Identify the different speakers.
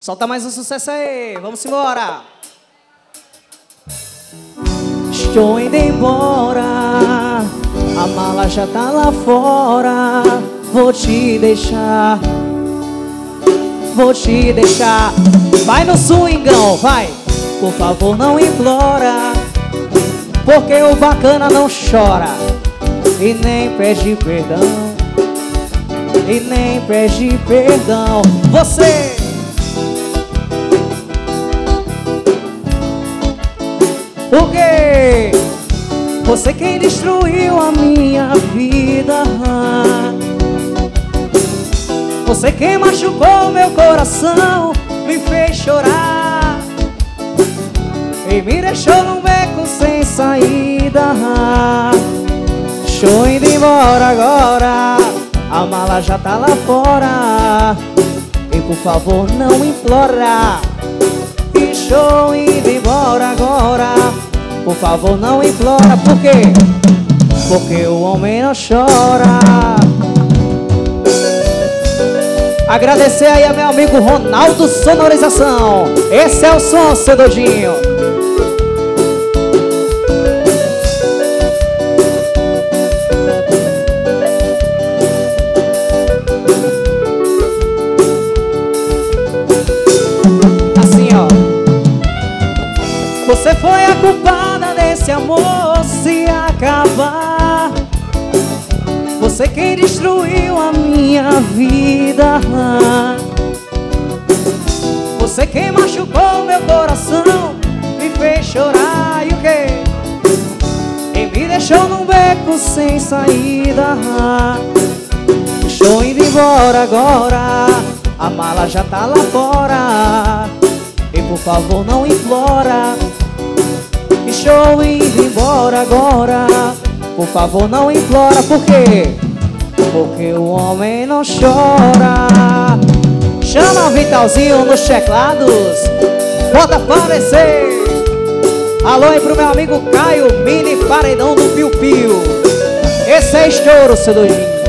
Speaker 1: Solta mais um sucesso aí, vamos embora. Estou indo embora, a mala já tá lá fora. Vou te deixar, vou te deixar. Vai no swingão, vai. Por favor não implora, porque o bacana não chora e nem pede perdão, e nem pede perdão. Você porque você quem destruiu a minha vida, você quem machucou meu coração, me fez chorar e me deixou num beco sem saída. Estou indo embora agora, a mala já tá lá fora, e por favor não implora. Estou indo embora agora, por favor não implora. Por quê? Porque o homem não chora. Agradecer aí a meu amigo Ronaldo Sonorização. Esse é o som, seu Dodinho. Você foi a culpada desse amor se acabar. Você quem destruiu a minha vida, você quem machucou meu coração, me fez chorar e o quê? E me deixou num beco sem saída. Estou indo embora agora, a mala já tá lá fora, e por favor não implora. Estou indo embora agora, por favor não implora. Por quê? Porque o homem não chora. Chama o Vitalzinho nos teclados, bota aparecer. Alô aí pro meu amigo Caio, mini paredão do Piu Piu. Esse é estouro, seu doidinho.